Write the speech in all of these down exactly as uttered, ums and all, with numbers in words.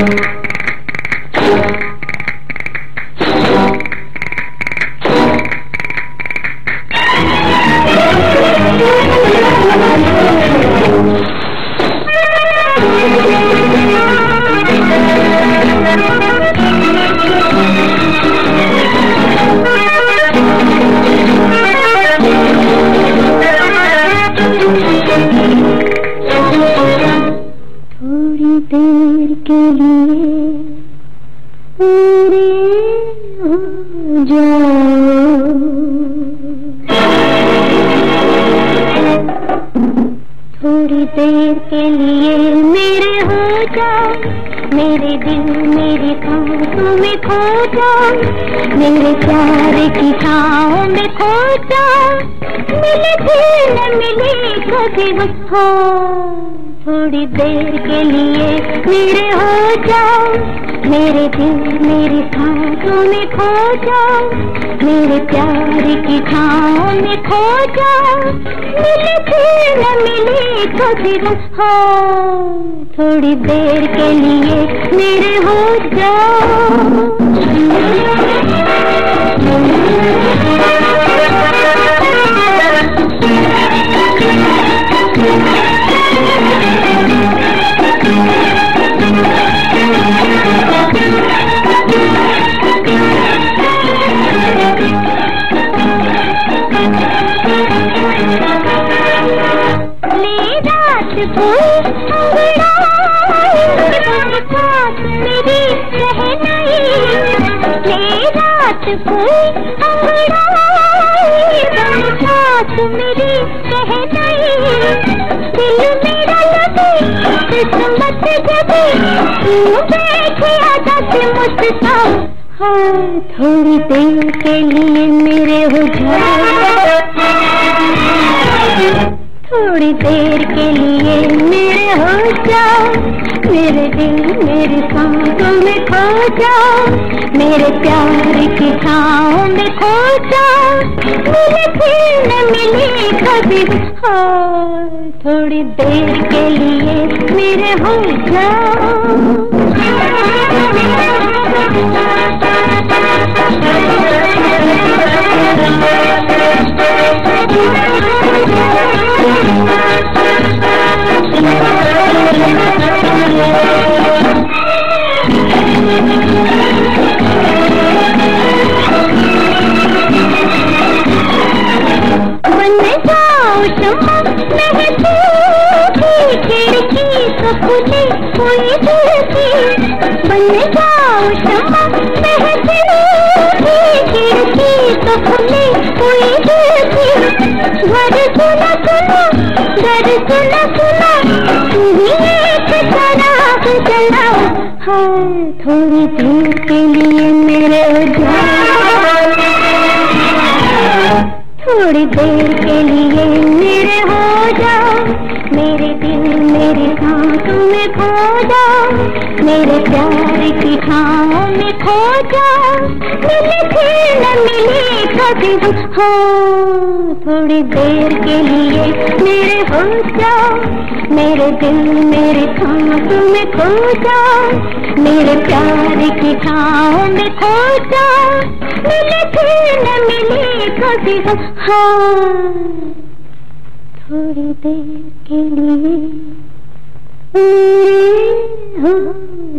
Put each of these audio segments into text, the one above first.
थोड़ी देर के लिए मेरे हो जाओ, थोड़ी देर के लिए मेरे हो जाओ, मेरे दिल मेरी सांसों में खो जाओ, मेरे प्यार की छाँव में खो जाओ, मिले फिर न मिले कभी हो, थोड़ी देर के लिए मेरे हो जाओ, मेरे दिल मेरी सांसों में खो जाओ, मेरे प्यार की छाँव में खो जाओ, मिले फिर न मिले कभी हो, थोड़ी देर के लिए मेरे हो जाओ। मेरी कहनाई दिल मेरा लगे किस्मत जगे तू बैठे आदत मुस्काओ, हाँ थोड़ी देर के लिए मेरे हो जाओ, थोड़ी देर के लिए मेरे हो जाओ, मेरे दिल मेरी सांसों में खो जाओ, मेरे प्यार की छाँव में खो जाओ, मिले फिर न मिले कभी हो, थोड़ी देर के लिए मेरे हो जाओ। खुली कोई खिड़की बन जाओ शम्मा महफिल की खिड़की तो खुली कोई खिड़की, घर सुना सुना घर सुना सुना तुम्हें एक शराब जलाओ, हाँ थोड़ी देर के लिए मेरे हो जाओ, थोड़ी देर के लिए मेरे हो जाओ, मेरे दिल मेरी सांसों में खो जाओ, मेरे प्यार की छाँव में खो जाओ, मिले फिर न मिले कभी हो, थोड़ी देर के लिए मेरे हो जाओ, मेरे दिल मेरी सांसों में खो जाओ, मेरे प्यार की छाँव में खो जाओ, मिले फिर न मिले कभी हो, थोड़ी देर के लिए मेरे हो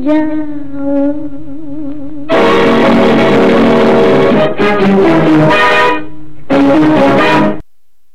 जाओ।